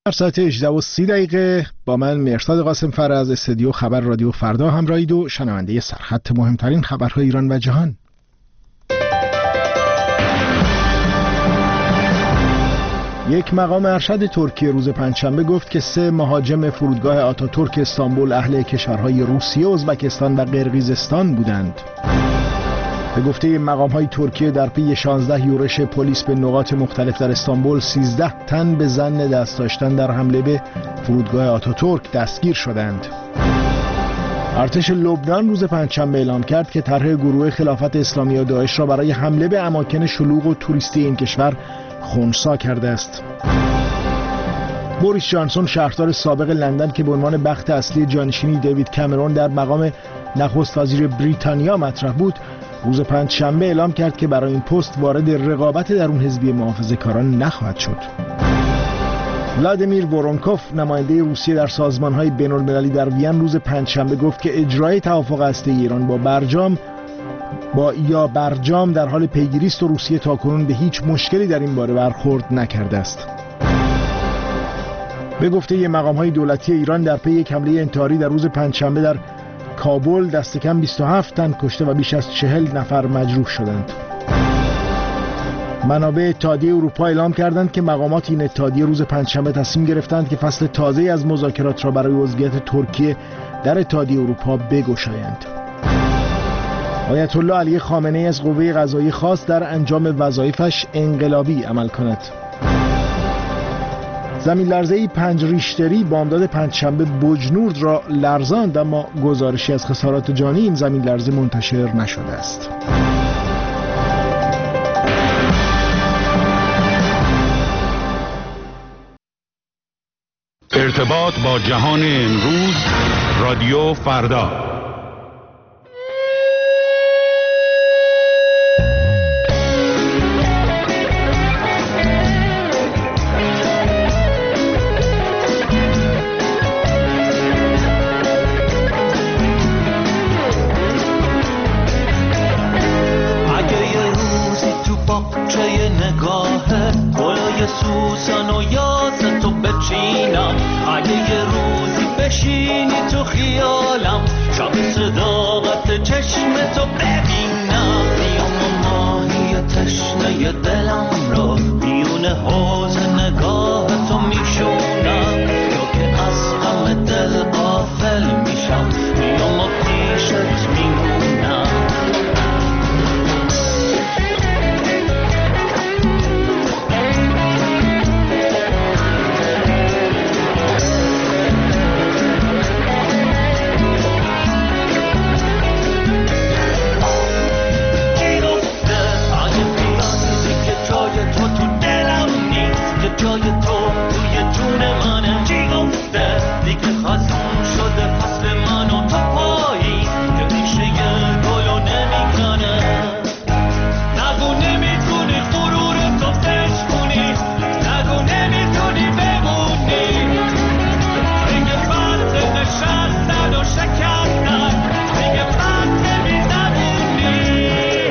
ساعت 18:30 با من مرتضی قاسم فر از استودیو خبر رادیو فردا همراهید و شنونده سرخط مهمترین خبرهای ایران و جهان. یک مقام ارشد ترکیه روز پنجشنبه گفت که 3 مهاجم فرودگاه آتاتورک استانبول اهل کشورهای روسیه، ازبکستان و قرقیزستان بودند. به گفته مقام‌های ترکیه در پی 16 یورش پلیس به نقاط مختلف در استانبول، 13 تن به ظن دست داشتن در حمله به فرودگاه آتاتورک دستگیر شدند. ارتش لبنان روز پنجشنبه اعلام کرد که طرح گروه خلافت اسلامی و داعش را برای حمله به اماکن شلوغ و توریستی این کشور خنثی کرده است. بوریس جانسون شهردار سابق لندن که به عنوان بخت اصلی جانشینی دیوید کامرون در مقام نخست وزیر بریتانیا مطرح بود، روز پنجشنبه اعلام کرد که برای این پست وارد رقابت درون حزبی محافظه‌کاران نخواهد شد. ولادیمیر وورونکوف نماینده روسیه در سازمان‌های بین‌المللی در وین روز پنجشنبه گفت که اجرای توافق هسته‌ای ایران با برجام در حال پیگیری است و روسیه تاکنون به هیچ مشکلی در این باره برخورد نکرده است. به گفته مقام‌های دولتی ایران در پی یک حمله انتحاری در روز پنجشنبه در کابل دست کم 27 تن کشته و بیش از 40 نفر مجروح شدند. منابع اتحادیه اروپا اعلام کردند که مقامات این اتحادیه روز پنجشنبه تصمیم گرفتند که فصل تازه‌ای از مذاکرات را برای عضویت ترکیه در اتحادیه اروپا بگشایند. آیت الله علی خامنه‌ای از قوه قضاییه خواست در انجام وظایفش انقلابی عمل کند. زمین لرزه‌ای 5 ریشتری بامداد پنجشنبه بوجنورد را لرزاند، اما گزارشی از خسارات جانی این زمین لرزه منتشر نشده است. ارتباط با جهان امروز، رادیو فردا. سوسن و یاس تو بچینم، اگه یه روزی بشینی تو خیالم، شب صداقت چشم تو ببینم، میام ماهی تشنه دلم رو میونه حوض نگاه تو میشونم، یا که از غم دل غافل میشم، میام پیشت میمونم. جای تو توی جون منه، چی گفته دیگه خزون شده فصل من و تو پایی که ریشه گلو نمیکنه، نگو نمیتونی غرور تو بشکنی، نگو نمیتونی بمونی، میگه فرد نشستن و شکستن، میگه فرد نمیزنونی،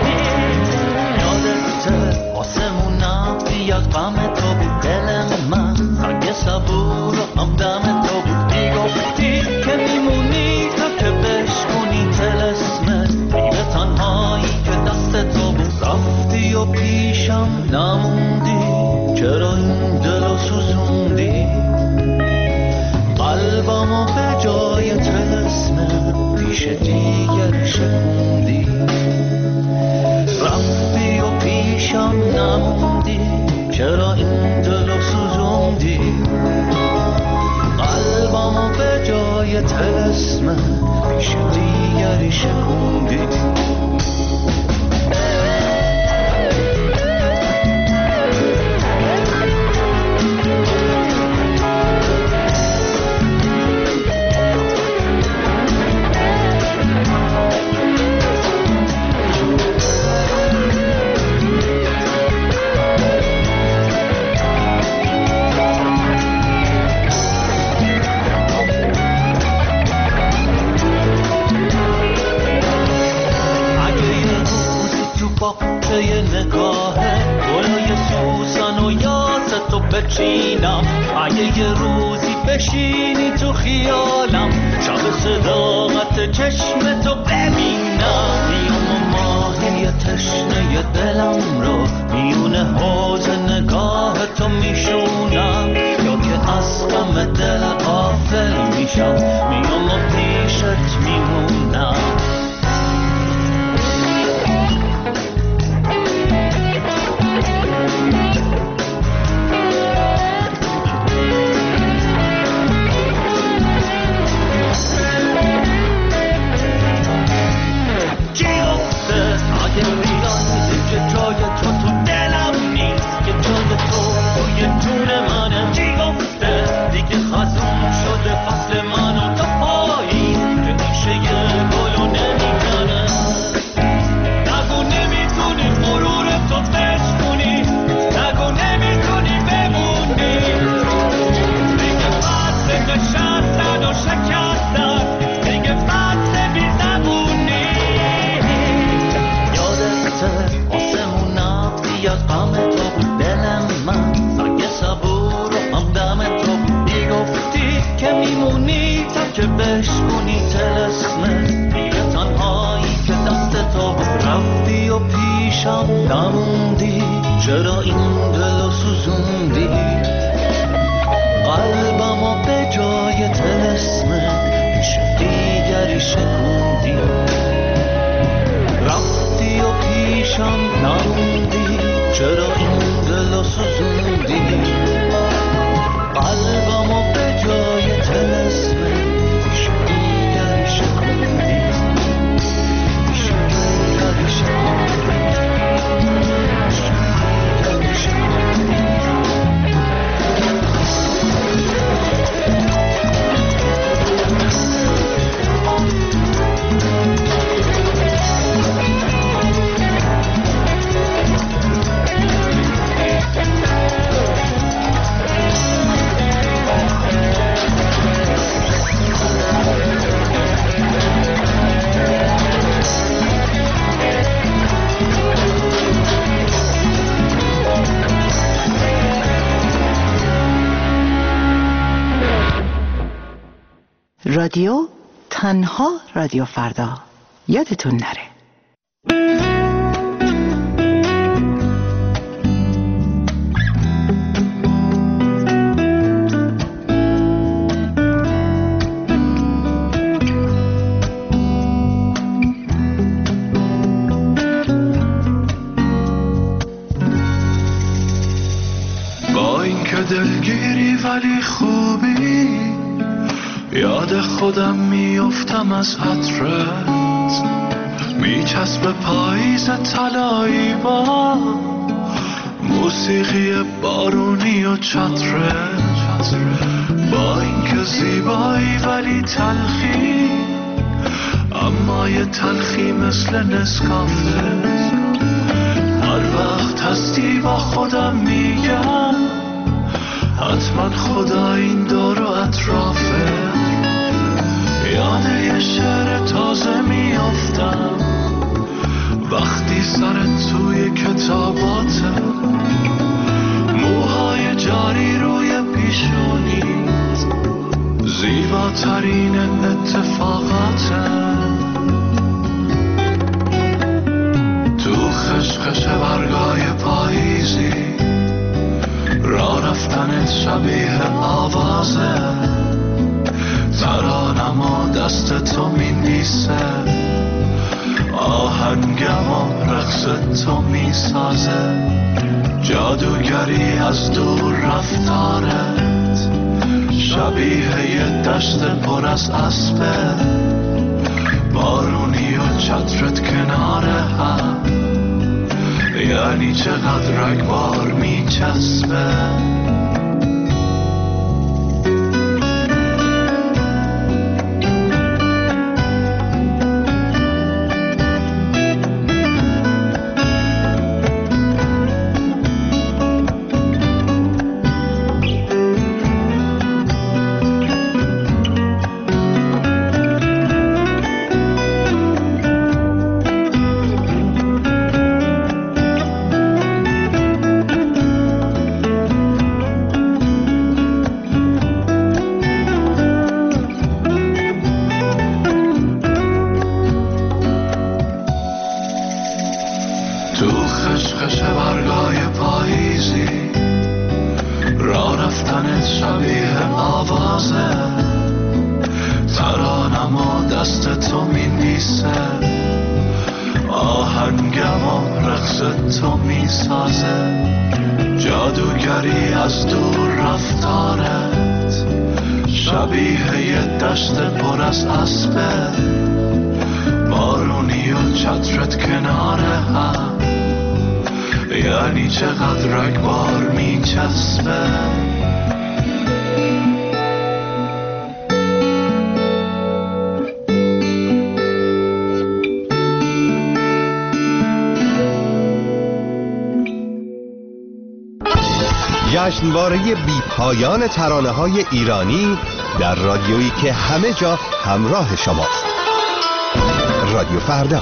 یادته آسمونم بیاد غم تو بود، دل من سنگ صبور و همدم تو بود، میگفتی که میمونی تا که بشکنی طلسمت، بی به تنهایی که دست تو بود، رفتی و پیشم نموندی، چرا این دلو سوزوندی، قلبمو به جای طلسمت پیش دیگر شکوندی، رفتی و پیشم نموندی، چرا این دلو سوزوندی، قلبمو به جای طلسم پیش دیگری شکوندی. بچینم. اگه یه روزی بشینی تو خیالم، شب صداقت چشم تو ببینم. میام و ماهی تشنه دلم رو میونه حوض نگاه تو میشونم، یا که از غم دل غافل میشم میام و پیشت میمونم. نموندی چرا این دلو سوزوندی، قلبمو به جای طلسمت پیش دیگری شکوندی. رفتی و پیشم نموندی چرا این دلو سوزوندی، قلبمو به جای طلسمت پیش دیگری شکوندی. پیش دیگری شکوندی. رادیو تنها رادیو فردا، یادتون نره. با اینکه دلگیری ولی خوبی، یاد خودم میافتم از عطرت، میچسب پاییز طلایی با موسیقی بارونی و چترت. با اینکه زیبایی ولی تلخی، اما یه تلخی مثل نسکافه. هر وقت هستی با خودم میگم حتما خدا این دور و اطرافه. یاد یه شعر تازه میافتم وقتی سرت توی کتاباته، موهای جاری روی پیشونیت زیباترین اتفاقاته. تو خشخش برگای پاییزی راه رفتنت شبیه آوازه، ترانم و دست تو می‌نویسه، آهنگم و رقص تو میسازه. جادوگری از دور رفتارت شبیه یه دشت پر از اسبه، بارونی و چترت کنار هم یعنی چقدر رگبار میچسبه. رفتنت شبیه آوازه، ترانم و دست تو می‌نویسه، آهنگم و رقص تو میسازه، جادوگری از دور رفتارت شبیه یه دشت پر از اسبه، بارونی و چترت کنار هم، یعنی چقدر رگبار میچسبه. جشنواره بی پایان ترانه‌های ایرانی در رادیویی که همه جا همراه شماست. رادیو فردا.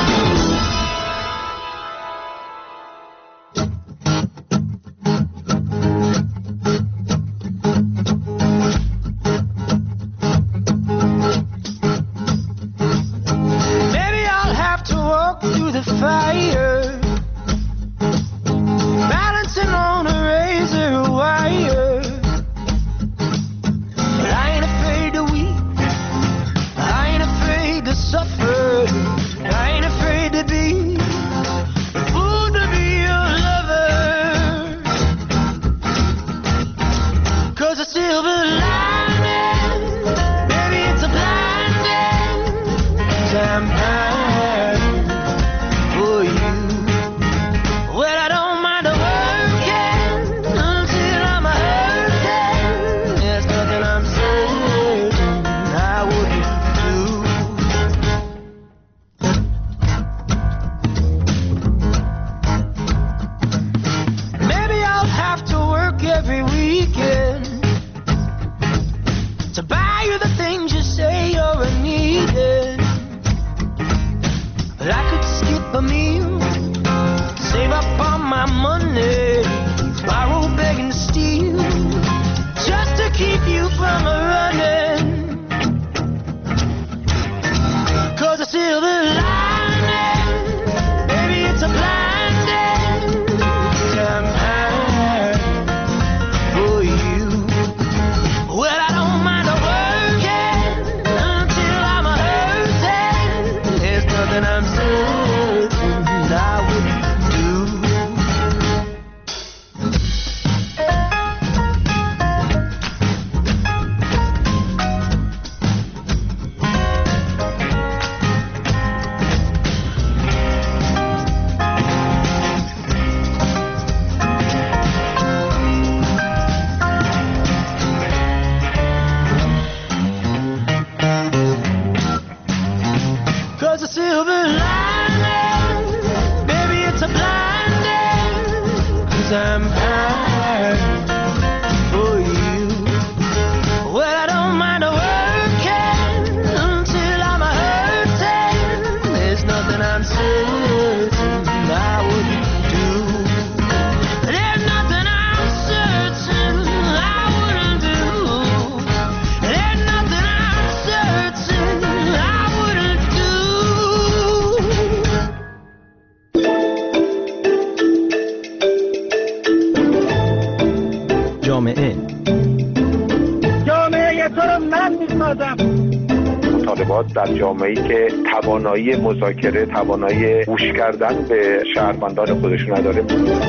در جامعه‌ای که توانایی مذاکره، توانایی گوش کردن به شهروندان خودش نداره.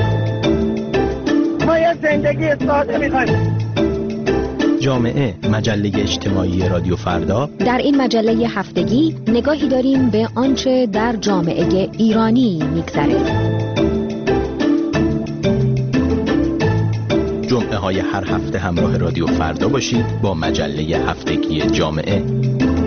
ما یه زندگی ساده می‌خوایم. جامعه، مجله اجتماعی رادیو فردا. در این مجله هفتگی نگاهی داریم به آنچه در جامعه ایرانی می‌گذره. جمعه های هر هفته همراه رادیو فردا باشید با مجله هفتگی جامعه.